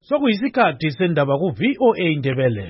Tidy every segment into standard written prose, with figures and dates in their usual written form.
Sokuyisikhathi sendaba ku VOA Ndebele.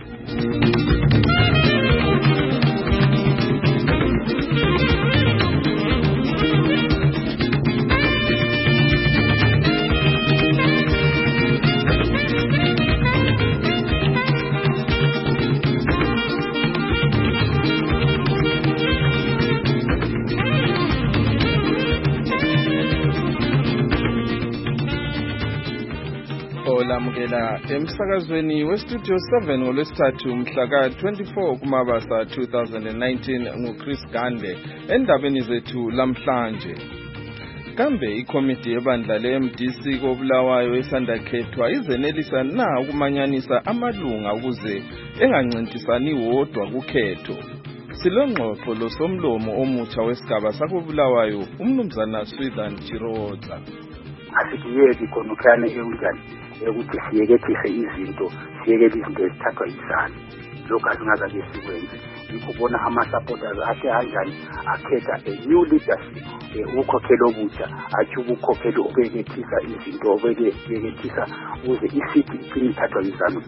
Olamukela emsakazweni westudio 7 ngolwesithathu mhla ka-24 kuMabasa 2019 nguChris Gande endabeni zethu lamhlanje. Kambe ikomiti yebandla le-MDC koBulawayo esandakhethwa izenelisa na ukumanyanisa amalunga ukuze engancintisani wodwa kukhetho. Silongxoxo losomlomo omutsha wesigaba sakoBulawayo umnumzana Swithan Chiroza. Asikiyeki khonokane eunjani ukuthi siyekethise izinto ezithathwa yisana lokho asingaza kesikwenze ikubona ama-supporters akhe kanjani akhetha a new leadership ukhokhelo obutsha athi ukukhokhela obekethisa izinto obekethisa ukuze isiphi iphini ithathwa yiZANU-PF.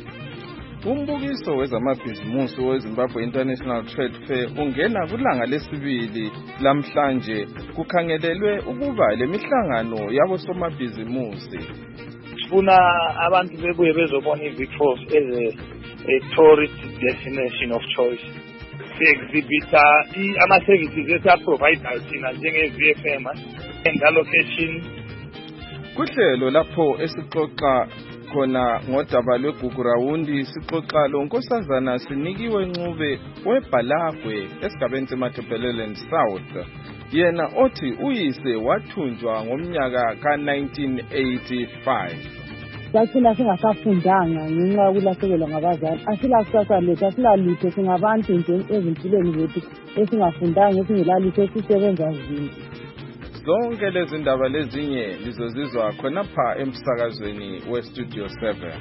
Umbukiso wezamabhizimusi weZimbabwe International Trade Fair ungena kulanga lesibili lamhlanje kukhangelelwe ukuba lemihlangano yabosomabhizimusi. Sifuna abantu bebuye bezobona iVictors as a tourist destination of choice. Si-exhibita ama-services esa-provider thina njenge-VFM and allocation. Kuhlelo lapho esixoxa khona ngodaba lweGugurawundi sixoxa lo nkosazana Sinikiwe Ncube weBhalagwe esigabeni seMatabeleland South. Yena othi uyise wathunjwa ngomnyaka ka-1985. Sathina singasafundanga ngenxa yokulahlekelwa ngabazali. Asilakusasa lethu, asilalutho, singabantu nje ezimpilweni zethu esingafundanga, esingelalutho, esisebenza nzima. Zonke lezi ndaba lezinye lizozizwa khonapha emsakazweni westudio 7.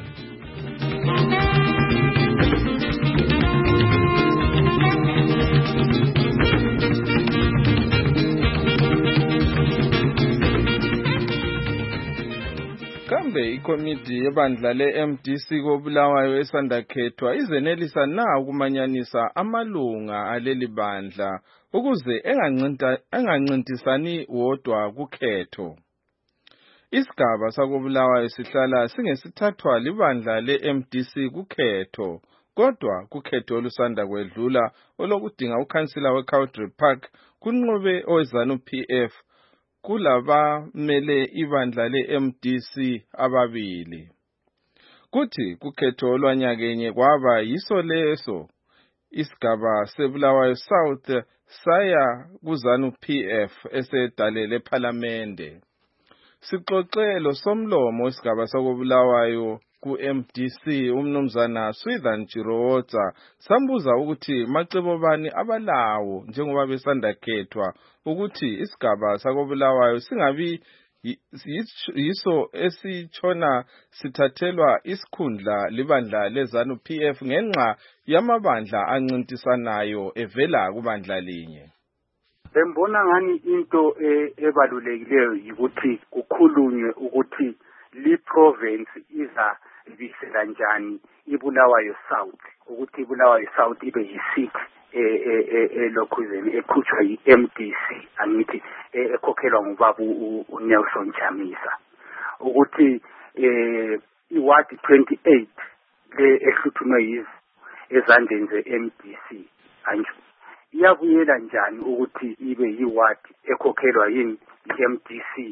Kambe ikomiti yebandla le-MDC koBulawayo esandakhethwa izenelisa na ukumanyanisa amalunga aleli bandla ukuze engancintisani wodwa kukhetho. Isigaba sakoBulawayo sihlala singesithathwa libandla le-MDC kukhetho, kodwa kukhetho olusanda kwedlula olokudinga ukhansila weCowdray Park kunqobe oweZANU-PF kulabamele ibandla le-MDC ababili. Kuthi kukhetho olwanyakenye kwaba yiso leso isigaba seBulawayo South saya kuZANU-PF esedalele ePhalamende. Sixoxe losomlomo wesigaba sakoBulawayo ku-MDC umnumzana Swithan Chiroza sambuza ukuthi macebo bani abalawo njengoba besandakhethwa ukuthi isigaba sakoBulawayo singabi yiso esitshona sithathelwa isikhundla libandla leZANU-PF ngenxa yamabandla ancintisanayo evela kubandla linye. Bembona ngani into ebalulekileyo ukuthi kukhulunywe ukuthi li-province izabisela njani iBulawayo South, ukuthi iBulawayo South ibe yi-6 elokhuzeni eqhutshwa yi-MDC angithi ekhokhelwa ngubaba uNelson Chamisa, ukuthi iward 28 le ehluthunwe ezandleni ze-MDC anjalo iyabuyela njani ukuthi ibe yiward ekhokhelwa yini i-MDC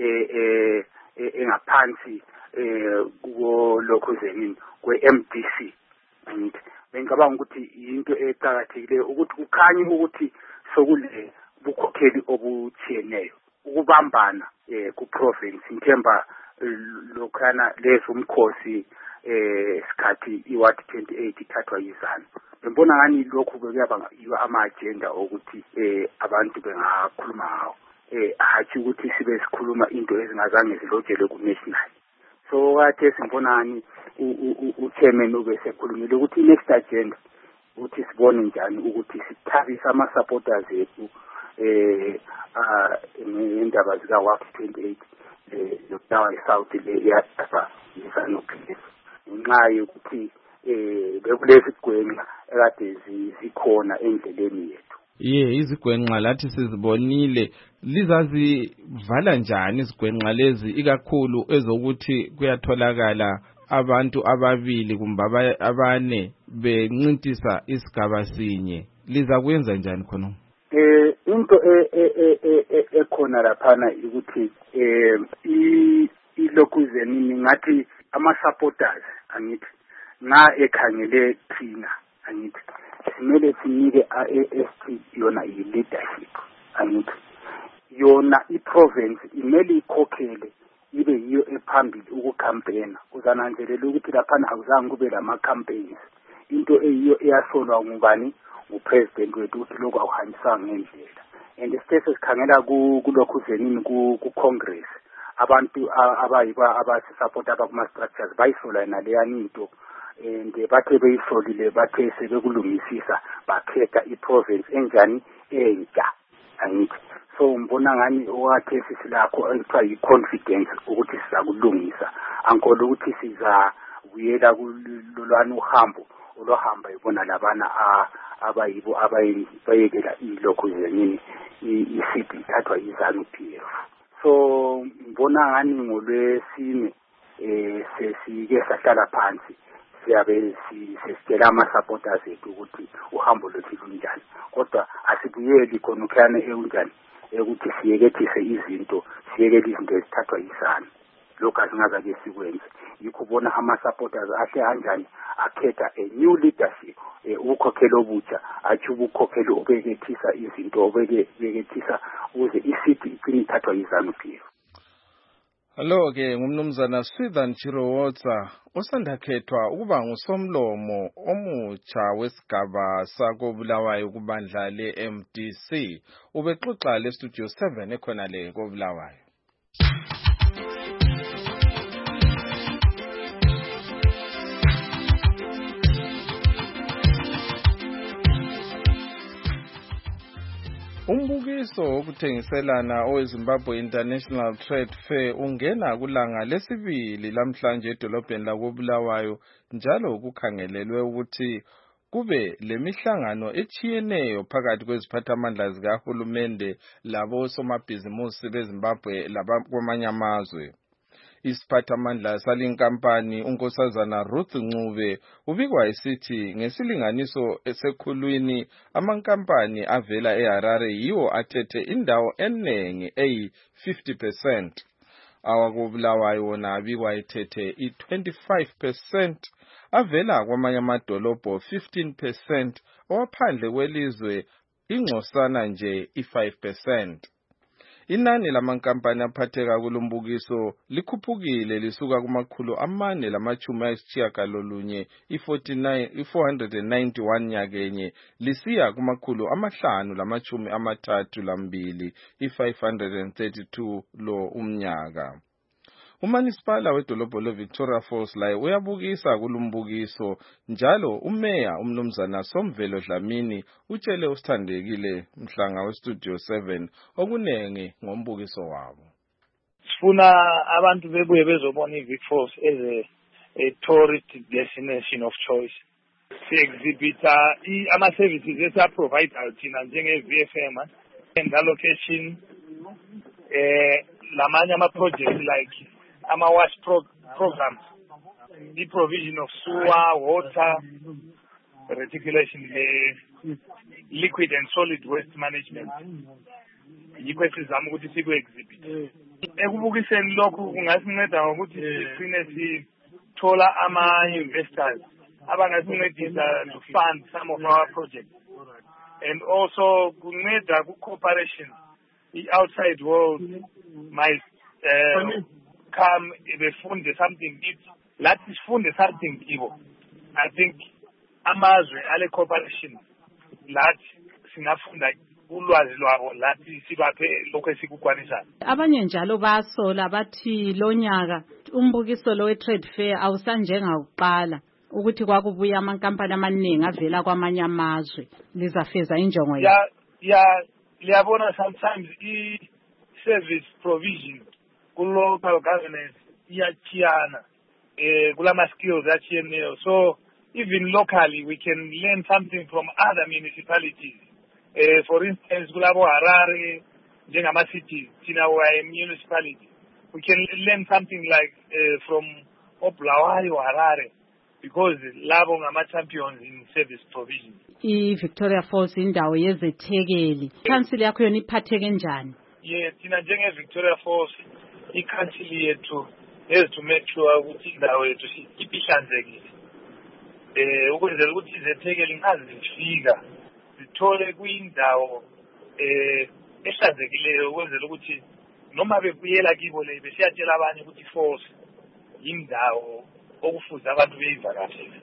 engaphansi kulokhuzeni kwe-MDC angithi bengicabanga ukuthi into eqhakathekileyo ukuthi kukhanye ukuthi sokule bukhokheli obutshiyeneyo ukubambana ku-province ngithemba lokhana leso umkhosi sikhathi iward 28 ithathwa yiZANU. Bembona ngani lokhu bekuyaba ama-agenda ukuthi abantu bengakhuluma ngawo hathi ukuthi sibe sikhuluma into ezingazange zilotshelwe ku-national. So kade simbona ngani u-chairman ube sekhulumile ukuthi next agenda ukuthi sibone njani ukuthi sithabisa ama-supporters ethu ngendaba zika-WAF 28 Bulawayo South le yadaba iSANU-PF ngenxa yokuthi bekulezi gwenxa ekade zikhona endleleni yethu. Izigwenxa lathi sizibonile lizazivala njani izigwenxa lezi ikakhulu ezokuthi kuyatholakala abantu ababili kumbe abane bencintisa isigaba sinye lizakwenza njani khona? Into ekhona laphana ukuthi ilokhuzeni ngathi ama-supporters angithi na ekhangele thina angithi simele sinike a-AST yona i-leadership angithi yona i-province imele ikhokhele ibe yiyo ephambili ukukhampena. Uzananzelela ukuthi laphana akuzange kube lama-campaigns. Into eyiyo eyasolwa ngubani? Ngupresident wethu ukuthi lokhu akuhambisanga ngendlela. And sithe sikhangela kulokhuzeni ku-Congress abantu abasisupport abakuma-structures bayisola naleyani into and bathe beyisolile bathe sebekulingisisa bakhetha i-province enjani entsha angithi. So ngibona ngani owathesi silakho ekuthiwa yi-confidence ukuthi sizakulungisa ankolo ukuthi sizabuyela kulolwana uhambo olohamba ibona labana abayibo abayekela ilokhuzeni i-seat ithathwa iZANU-PF. So ngibona ngani ngolwesine sesike sahlala phansi siyabe sisitshela ama-supporters ethu ukuthi uhambo lwethu lunjani kodwa asibuyeli khona ukhana ekunjani ukuthi siyekethise izinto ezithathwa yiSANU. Lokhu asingazake sikwenze yikho ubona ama-supporters ahle kanjani akhetha a new leadership ukukhokhela obutsha athi ukukhokhela obekethisa izinto obekethisa ukuze isiti igcine ithathwa yiZANU-PF. Hello-ke ngumnumzana Swithan Chirowotsa osandakhethwa ukuba ngusomlomo omutsha wesigaba sakobulawayo kubandla le-MDC ubexoxa le-Studio 7 ekhona le kobulawayo. Umbukiso wokuthengiselana oweZimbabwe International Trade Fair ungena kulanga lesibili lamhlanje edolobheni lakobulawayo njalo kukhangelelwe ukuthi kube lemihlangano etshiyeneyo phakathi kweziphathamandla zikahulumende labosomabhizimusi beZimbabwe labakwamanye amazwe. Isiphathamandla salinkampani unkosazana Ruth Ncube ubikwa esithi ngesilinganiso esekhulwini amankampani avela eHarare yiwo athethe indawo enengi eyi-50%. Awakobulawayo wona abikwa ethethe i-25%, avela kwamanye amadolobho 15%, owaphandle kwelizwe ingcosana nje i-5%. Inani lamankampani aphatheka kulombukiso likhuphukile lisuka kumakhulu 419 491 nyakenye lisiya kumakhulu 532 532 lo umnyaka. Umanisipala wedolobho leVictoria Falls laye uyabukisa kulumbukiso njalo umeya umnumzana Somvelo Dlamini utshele usithandekile mhlanga weStudio 7 okunenge ngombukiso wabo. Sifuna abantu bebuye bezobona iVic Falls as a tourist destination of choice. Si-exhibita ama-services esaprovide thina njenge-VFM and allocation lamanye ama-projects like ama-wash programs, the provision of sewer, water, reticulation, liquid and solid waste management. Yikho esizama ukuthi siku-exhibit. Ekubukiseni lokhu kungasinceda ngokuthi sigcine sithola ama-investors abangasincedisa to fund some of our projects. And also kunceda ku-cooperation. The outside world might come befunde something lathi sifunde something kibo. I think amazwe ale cooperation lathi singafunda ulwazi lwabo lathi sibaphe lokho esikukwanisa. Abanye njalo basola bathi lonyaka umbukiso lo we-trade fair awusanjenga uqala ukuthi kwakubuya amankampani amaningi avela kwamanye amazwe lizafeza injongo ya liyabona sometimes i-service provision ku-local governance iyachiyana kulama skills achiyeneyo. So even locally we can learn something from other municipalities. For instance, kulabo Harare njengama cities thina we municipality, we can learn something like from Bulawayo Harare, because labo ngama champions in service provision. Victoria Falls indawo yezethekeli, council yakho yona iphatheke njani? Thina njenge Victoria Falls i-council yethu has to make sure ukuthi indawo yethu ihlanzekile, ukwenzela ukuthi izethekeli nxa zifika zithole kuyindawo ehlanzekileyo, ukwenzela ukuthi noma bebuyela kibo le besiyatshela abanye ukuthi Falls yindawo okufuza abantu beyivakashele.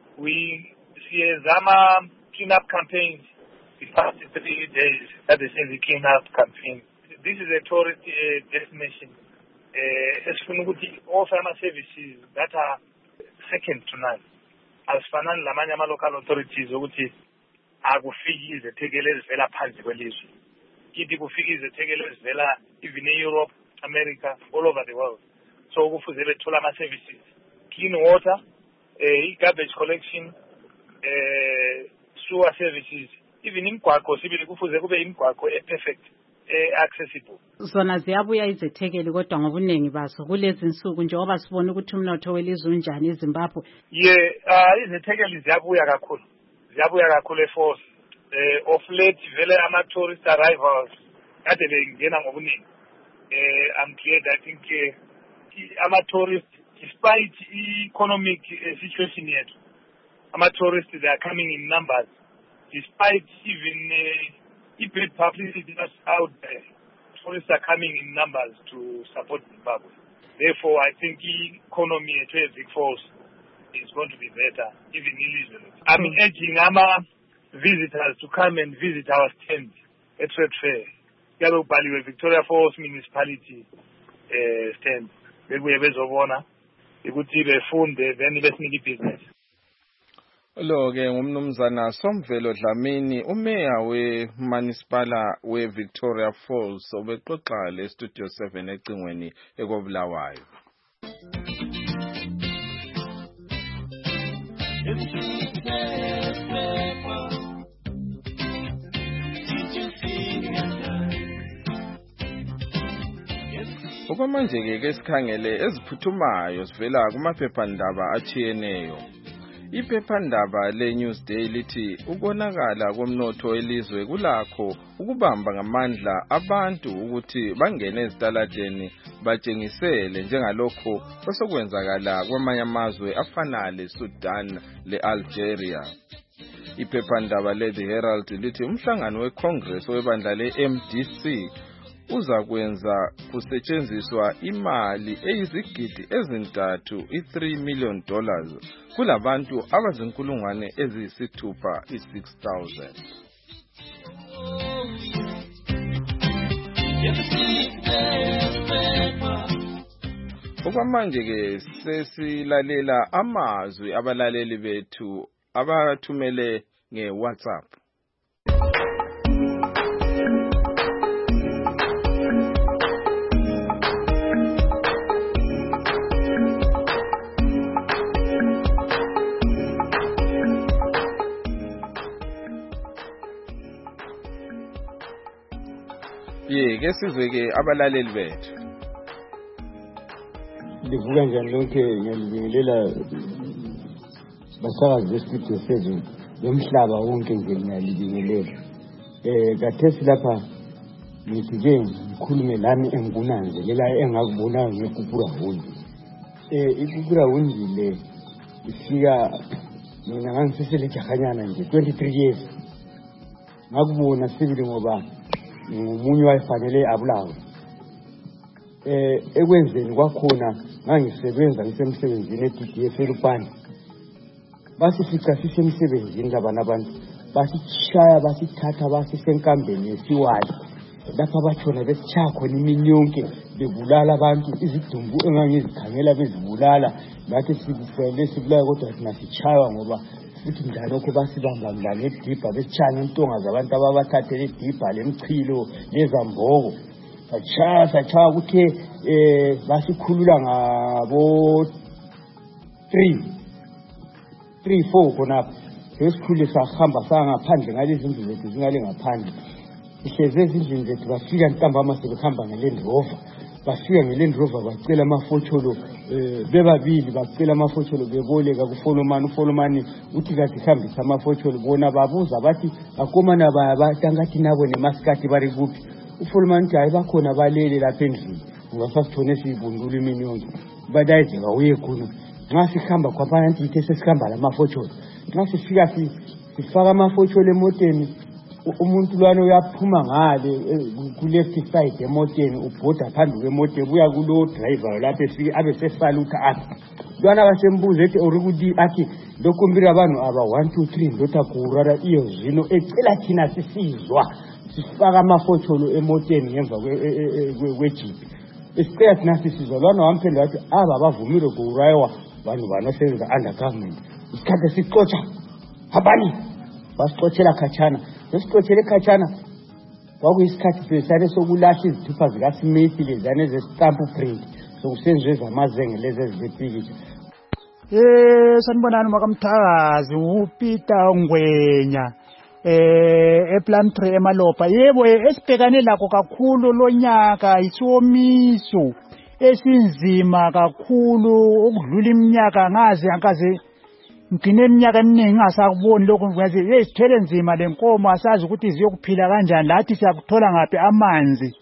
Siyezama clean up campaigns the past 3 days that they say the clean up campaign. This is a tourist destination. Esifuna ukuthi offer ama-services that are second to none. Asifanani lamanye ama-local authorities ukuthi akufiki izethekeli ezivela phansi kwelizwe. Kithi kufika izethekeli ezivela even e-Europe, America, all over the world. So kufuze bethola ama-services, clean water, garbage collection, sewer services, even imigwaqo sibili kufuze kube imigwaqo perfect, accessible. Zona ziyabuya izethekeli kodwa ngobuningi bazo kulezi insuku njengoba sibona ukuthi umnotho welizwe unjani eZimbabwe. Izethekeli ziyabuya kakhulu eFalls. Of late vele ama-tourist arrivals kade bengena ngobuningi. I'm glad, I think ama-tourists, despite economic situation yethu, ama-tourists, they are coming in numbers, despite even bad publicity that's out there. Tourists are coming in numbers to support Zimbabwe. Therefore, I think the economy at Big Falls is going to be better, even in Israel. I'm urging visitors to come and visit our stand at Trade Fair. Yalobhaliwe Victoria Falls Municipality stand. Bebuye bezobona ukuthi befunde then besinike business. Lo ke ngumnumzana Somvelo Dlamini, umeya wemunicipala weVictoria Falls, obexoxa le Studio 7 ecingweni ekobulawayo. Okwamanje ke sikhangele eziphuthumayo sivela kumaphephandaba achiyeneyo. Iphephandaba leNewsday lithi ukonakala komnotho welizwe kulakho ukubamba ngamandla abantu ukuthi bangene ezitaladeni batshengisele njengalokho osokwenzakala kwamanye amazwe afana leSudan leAlgeria. Iphephandaba leThe Herald lithi umhlangano weCongress webandla leMDC uzakwenza kusetshenziswa imali eyizigidi ezintathu $3 million kulabantu abazinkulungwane eziyisithupha 6,000. Okwamanje ke sesilalela amazwi abalaleli bethu abathumele ngeWhatsApp. Ke sizwe ke abalaleli bethu. Ndivuka njani lonke ngiyalibingelela basakazi beStudio 7 yomhlaba wonke nje ngiyalibingelela. Kathesi lapha ngifike ngikhulume lami engikunanzelela engakubonayo ngeKupura Wundi. iKupura Wundi le ifika mina ngangisesele jahanyana nje 23 years. Ngakubona sibili ngoba umunye wayefanele abulawe. Ekwenzeni kwakhona ngangisebenza ngisemsebenzini eDDF eLupane. Basifica sisemsebenzini labana abantu basishaya basithatha basisenkambeni yesiwayi lapha batshona besishaya khona imini yonke bebulala abantu, izidumbu engangizikhangela bezibulala nathi sibufele sibulaya kodwa thina sichaywa ngoba futhi njalokho basibamba mlane edibha besitshaya intonga zabantu ababathathele edibha lemchilo lezamboko. sacha ukuthi basikhulula ngabo 3-4 khona sesikhule sahamba sangaphandle ngalezi izindlu zethu zingale ngaphandle ihleze ezindlini zethu bafika ntambama sebehamba ngeLand Rover bafika ngeLand Rover bacela amafotsholo bebabili bacela amafotsholo beboleka kuFolomani uthi kathi hambisa amafotsholo bona babuza bathi akomana batangathi nabo nemaskati bari kuphi uFolomani uthi hayi bakhona balele lapha endlini ngasasithone sibundula imini yonke badayizeka uye khona nxa sihamba kwabantu ithe sesikhamba lamafotsholo nxa sifika sifaka amafotsholo emoteni umuntu lwana uyaphuma ngale ku left side emoteni ubhoda phambi kwemoto buya kulo driver lapha efike abe sesalutha athi lwana basembuza ethi orikudi athi lokumbira abantu aba 1 2 3 ndota kurara iyo zino ecela thina sisizwa sifaka amafotsholo emoteni ngemva kwejipi isicela thina sisizwa lwana wamphendula wathi aba bavumile kuraywa vanhu vanosebenza under government isikhathi sixotsha habani basixotshela khatshana sesixotshele khatshana kwakuyisikhathi sesane sokulahla izithupha zikaSmith lezane zestamp print sokusenziwe zamazenge lezi ezipikitsha sanibonani makamthakazi uPeter Ngwenya ePlumtree eMalopa yebo esibhekane lakho kakhulu lonyaka isomiso esinzima kakhulu ukudlula iminyaka ngaze ngine iminyaka eminingi ngasakuboni lokho ngaze sithele nzima lenkomo asazi ukuthi ziyokuphila kanjani lathi siyakuthola ngapi amanzi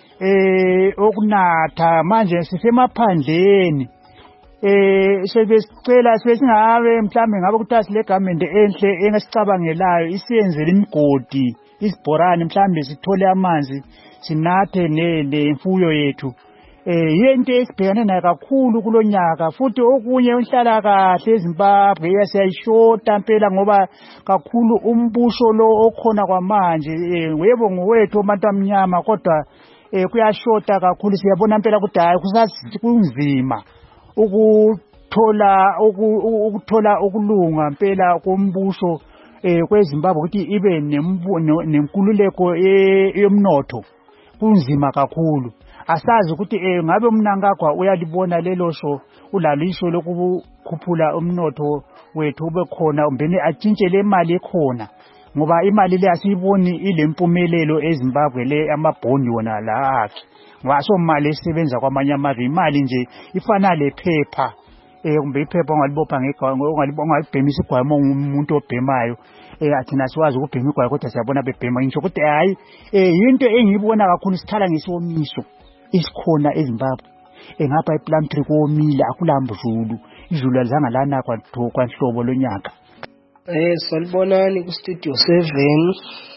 okunatha manje sisemaphandleni sebesicela sesingabe mhlambe ngabe ukuthi le government enhle engasicabangelayo isiyenzele imigodi isibhorane mhlambe sithole amanzi sinathe nemfuyo yethu yento esibhekane nayo kakhulu kulonyaka futhi okunye uhlala kahle eZimbabwe yasiyayishota impela ngoba kakhulu umbusho lo okhona kwamanje yebo ngowethu abantu amnyama kodwa kuyashota kakhulu siyabona impela ukuthi hayi kunzima ukuthola ukulunga impela kombusho kweZimbabwe ukuthi ibe nenkululeko yomnotho kunzima kakhulu asazi ukuthi ngabe Mnangagwa uyalibona lelo sho ulalisho lokukhuphula umnotho wethu ube khona umbene atshintshe le mali ekhona ngoba imali le asiyiboni ilempumelelo eZimbabwe le amabhondi wona la akhe ngaso mali esebenza kwamanye amazwe imali nje ifana lephepha kumbe iphepha ongalibopha ongalibhemisa igwamo umuntu obhemayo athina siwazi ukubhema igwamo kodwa siyabona bebhema ngisho ukuthi hayi into engiyibona kakhulu sikhala ngesomiso isikhona eZimbabwe ngapha ePlumtree komile akulamvulu izulu alizanga lana kwanhlobo lonyaka salibonani ku studio 7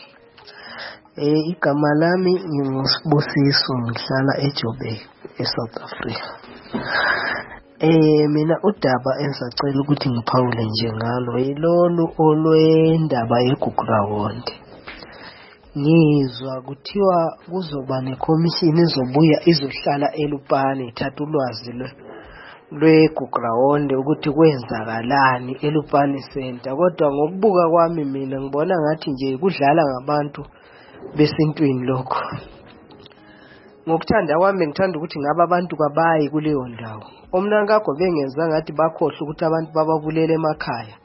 igama lami nginguSibusiso ngihlala eJoburg eSouth Africa mina udaba engisacela ukuthi ngiphawule nje ngalo yilolu olwendaba yeGugurawonde ngizwa kuthiwa kuzoba nekhomishini izobuya izohlala eLupane ithatha ulwazi lweGugurawonde ukuthi kwenzakalani eLupane Center kodwa ngokubuka kwami mina ngibona ngathi nje kudlala ngabantu besintwini lokho ngokuthanda kwami ngithanda ukuthi ngaba abantu kabayi kuleyo ndawo oMnangagwa bengenza ngathi bakhohle ukuthi abantu bababulele emakhaya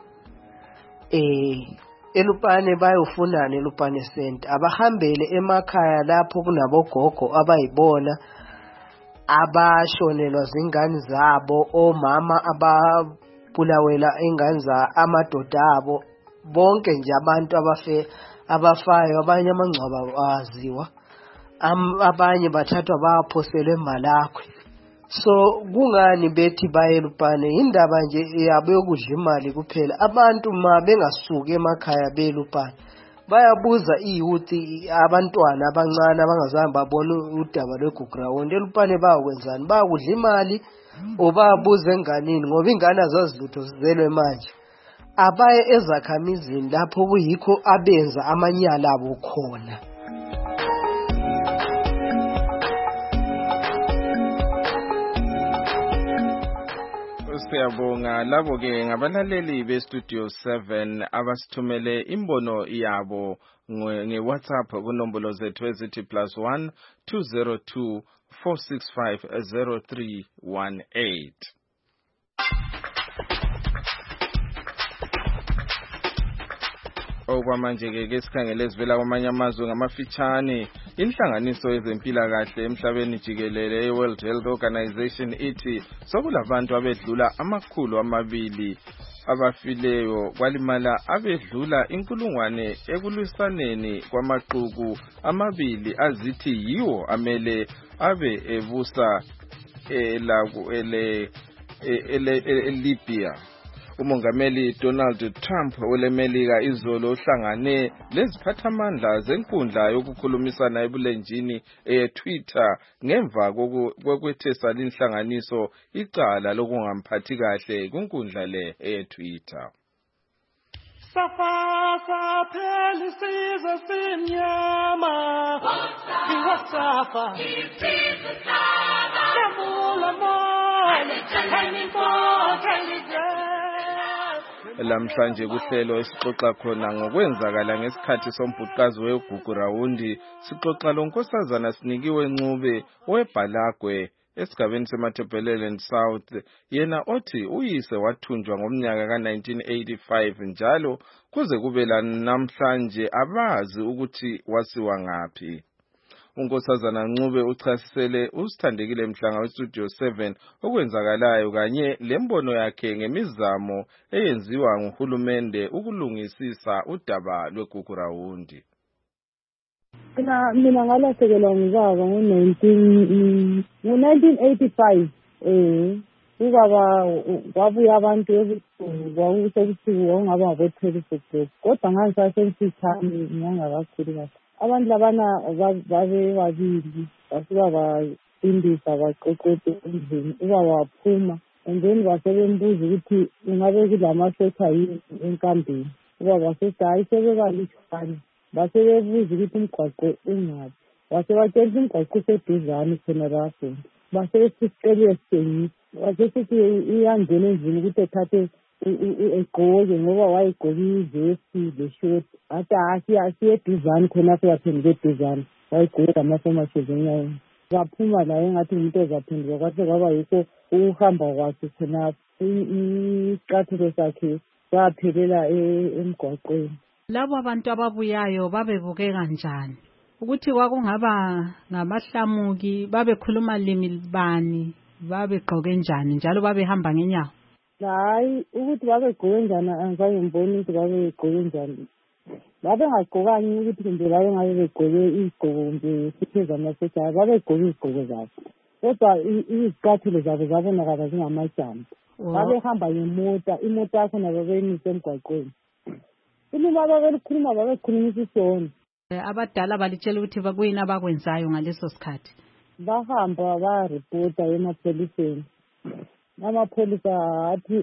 eLupane bayofunana eLupane Center abahambele emakhaya lapho kunabogogo abayibona abashonelwa zingane zabo omama ababulawela ingane za amadoda abo bonke nje abantu abafayo abanye amangcwaba aziwa abanye bathathwa baphoselwe eMalakhwe so kungani bethi bayeLupane indaba nje yabo yokudla imali kuphela abantu ma bengasuki emakhaya beLupane bayabuza iyouthi abantwana abancane abangazange babone udaba lweGugurawonde eLupane bayakwenzani bayakudla imali obabuza enganini ngoba ingane azazilutho zizelwe manje abaye ezakhamizini lapho kuyikho abenza amanyala abo khona Siyabonga labo ke ngabalaleli bestudio 7 abasithumele imbono yabo nge-WhatsApp kunombolo zethu ezithi +1 202 465 0318. Okwamanje ke sikhangele ezivela kwamanye amazwe ngamafitshane. Inhlanganiso yezempilakahle emhlabeni jikelele ye-World Health Organization ithi sokulabantu abedlula 200 abafileyo kwalimala abedlula 1,000 ekulwisaneni kwamaquku amabili azithi yiwo amele abe ebusa Libya. Umongameli Donald Trump welemelika izolo uhlangane leziphathamandla zenkundla yokukhulumisana ebulenjini eTwitter ngemva kokwethesa inhlanganiso icala lokungamphathi kahle kunkundla le eTwitter. Safa pheli size simnyama iwasafa isize saba yamula mona Lamhlanje kuhlelo esixoxa khona ngokwenzakala ngesikhathi sombhuqazi weGugurawundi sixoxa lonkosazana Sinikiwe Ncube weBhalagwe esigabeni seMatabeleland South yena othi uyise wathunjwa ngomnyaka ka1985 njalo kuze kube namhlanje abazi ukuthi wasiwa ngaphi. Unkosazana Ncube uchasisele usithandekile Mhlanga westudio 7 okwenzakalayo kanye lembono yakhe ngemizamo eyenziwa nguhulumende ukulungisisa udaba lweGugurawundi. Mina ngalahlekelwa ngubaba ngo1985 ubaba kwabuya abantu ebusuku kwakusebusuku wangaba ngabo-26 kodwa ngangisasemfitshane ngangakakhuli kahle. Abantu labana babe babili basuka bacindisa baqoqoda endlini ubaba waphuma and then basebembuza ukuthi ungabe kulamasotha yini enkambeni. Ubaba wasethi hayi sebebalutshwane. Basebebuza ukuthi umgwaqo ungaphi. Basebatshela umgwaqo useduzane khona lapho. Basebesicela sithengisa. Basesithi iyangena endlini ukuthi ethathe egqoke ngoba wayegqoke ivesi leshoti athi asiyeduzane khonapho yaphenduka eduzane wayegqoke amafomashozi enyaweni. Baphuma laye engathi umuntu ezaphenduka kwathi kwaba yikho ukuhamba kwakhe khonapho isicathulo sakhe saphelela emgwaqweni. Labo abantu ababuyayo babebuke kanjani? Ukuthi kwakungaba ngamahlamuki babekhuluma limi bani babegqoke njani njalo babehamba ngenyawo? Hayi ukuthi babegqoke njani angizange ngibone ukuthi babegqoke njani. Babengagqokanga ukuthi kumbe babengabe begqoke izigqoko kumbe sipheza amasotsha babegqoke izigqoko zabo. Kodwa izicathulo zabo zabonakala zingamajambo. Babehamba ngemota imota yakhona babeyimise emgwaqweni. Ilima babelikhuluma babekhulumisa isona. Abadala balitshela ukuthi bakuyini abakwenzayo ngaleso sikhathi. Bahamba barepota emapholiseni. Amapholisa athi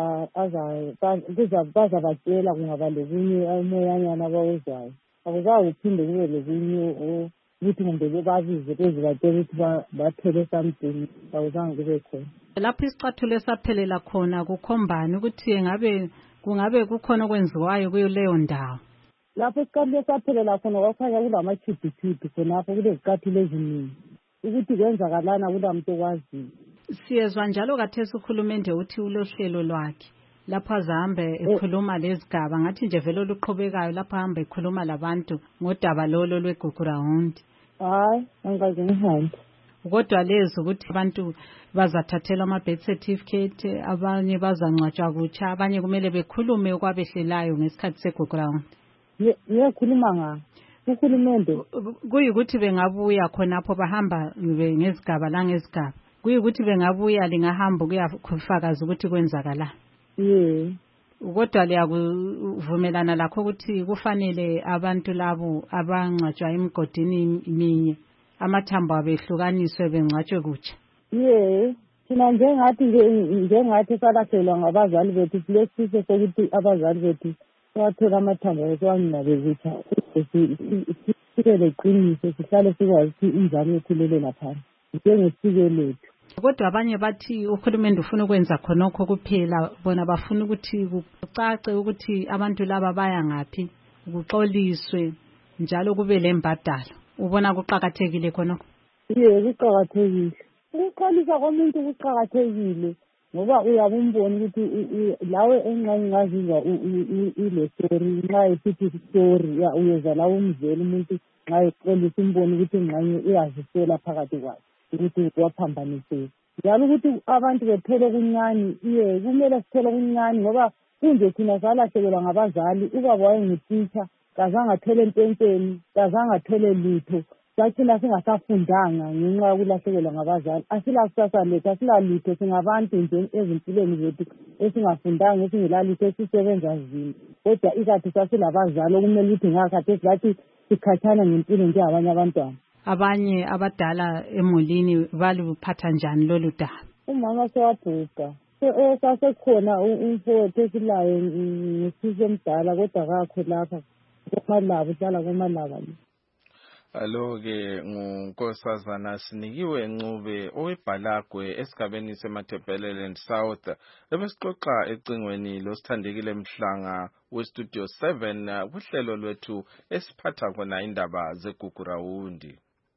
bazabatshela kungaba lokunye umoyanyana abawuzwayo. Akuzakuphinde kube lokunye ukuthi kumbe bebabize bezibatshela ukuthi bathele something awuzange kube khona. Lapho isicathulo esaphelela khona kukhombani ukuthi kungabe kukhona okwenziwayo kuyo leyo ndawo? Lapho isicathulo esaphelela khona kwakhanya kulama-tube khonapho kulezicathulo eziningi ukuthi kwenzakalana kulamuntu okwaziyo. Siyezwa njalo kathesi uhulumende uthi ulohlelo lwakhe lapho azahambe ekhuluma lezigaba ngathi nje vele oluqhubekayo lapho ahambe ekhuluma labantu ngodaba lolo lweGugurawundi. Hayi angikaze ngihambe. Kodwa lezi ukuthi abantu bazathathelwa ama-birth certificate abanye bazangcwatshwa kutsha abanye kumele bekhulume okwabehlelayo ngesikhathi seGugurawundi. Ngiyakhuluma ngani? Uhulumende kuyikuthi bengabuya khonapho bahamba ngezigaba langezigaba. Kuyikuthi bengabuya lingahamba kuyafakaza ukuthi kwenzakala. Kodwa liyakuvumelana lakho ukuthi kufanele abantu labo abangcwatshwa emgodini amathambo abehlukaniswe bengcwatshwe kutsha. Thina njengathi salahlekelwa ngabazali bethu silesifiso sokuthi abazali bethu bathola amathambo esiwanqabe kutsha sibe leqiniso sihlale sikwazi ukuthi inzalo yethu lele lapha njengesiko lethu. Kodwa abanye bathi uhulumende ufuna ukwenza khonokho kuphela, bona bafuna ukuthi kucace ukuthi abantu laba baya ngaphi, kuxoliswe njalo kube lembadalo. Ubona kuqhakathekile khonokho? Yebo, kuqhakathekile. Ukuqalisa komuntu kuqhakathekile ngoba uyabumbona ukuthi lawe enqane ngazizwa ile story nxa esithi story uyeza lawo umzela umuntu nxa eqolisa umbone ukuthi enqane uyazisola phakathi kwakhe ukuthi waphambaniseka. Njalo ukuthi abantu bethole okuncane, kumele sithole okuncane ngoba kunje thina salahlekelwa ngabazali. Ubaba wayengutitsha, kazange athole empentsheni, kazange athole lutho. Sathina singasafundanga ngenxa yokulahlekelwa ngabazali. Asilakusasa lethu, asilalutho, singabantu nje ezimpilweni zethu esingafundanga, esingelalutho, esisebenza nzima. Kodwa ikathi sasilabazali okumele ukuthi ngakhathesi bathi sikhathana ngempilo njengabanye abantwana. Abanye abadala emulini baluphatha njani lolu daba? Umama sewabhuqa. Sasekhona umfowethu esilayo ngesizo emdala kodwa kakho lapha komalabo, uhlala komalabo. Alo-ke ngunkosazana Sinikiwe Ncube owebhalagwe esigabeni seMatabeleland South. Ebesixoxa ecingweni losithandekile Mhlanga weStudio 7 kuhlelo lwethu esiphatha khona indaba zeGugu Rawundi.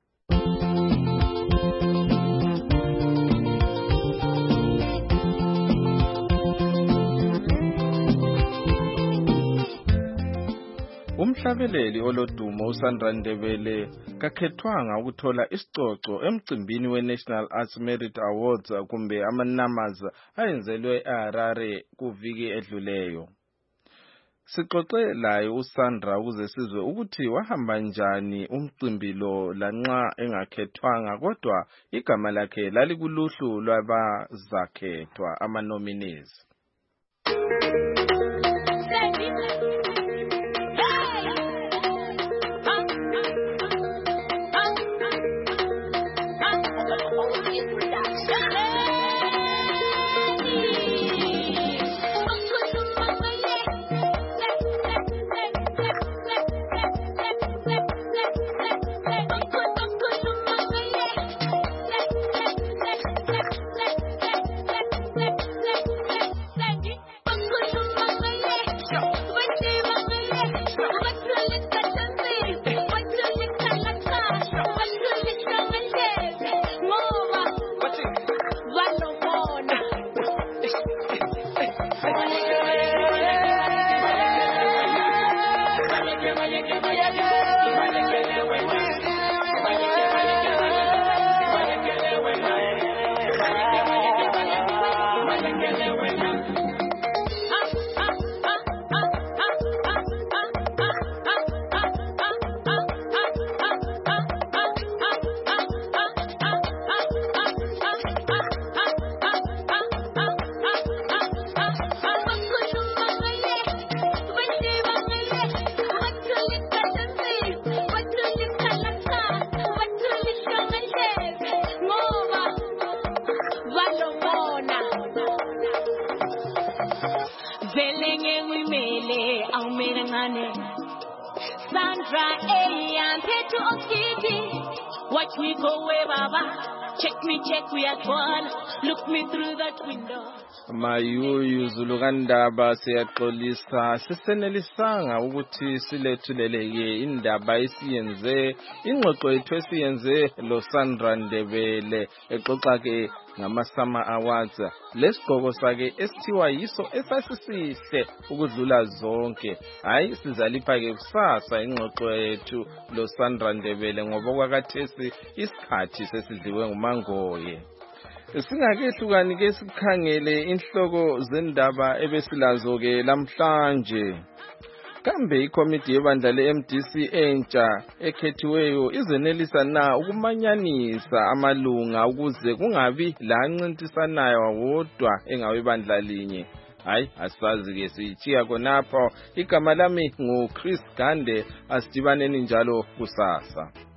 Umhlabeleli olodumo uSandra Ndebele kakhethwanga ukuthola isicoco emcimbini weNational Arts Merit Awards kumbe ama-NAMAs ayenzelwe eHarare kuviki edluleyo. Sixoxe laye uSandra ukuze sizwe ukuthi wahamba njani umcimbi lo lanxa engakhethwanga kodwa igama lakhe lalikuluhlu lwabazakhethwa ama-nominees. Sandra, I'm to Okiti. Watch me go away, Baba. Check, we are gone. Look me through that window. Mayuyu Zulugandaba siyaxolisa sisenelisanga ukuthi silethuleleke indaba esiyenze ingxoxo yethu esiyenze lo Sandra Ndebele exoxa ke ngama-Summer Awards lesigqoko sakhe esithiwa yiso esasisihle ukudlula zonke. Hayi sizalipha ke kusasa ingxoxo yethu lo Sandra Ndebele ngoba kwakathesi isikhathi sesidliwe ngumangoye. Singakehlukani ke sikhangele inhloko zendaba ebesilazo ke lamhlanje. Kambe ikomiti yebandla le-MDC entsha ekhethiweyo izenelisa na ukumanyanisa amalunga ukuze kungabi lancintisanayo wodwa engawebandla linye? Hayi asazi ke siyichiya khonapho. Igama lami nguChris Gande, asidibaneni njalo kusasa.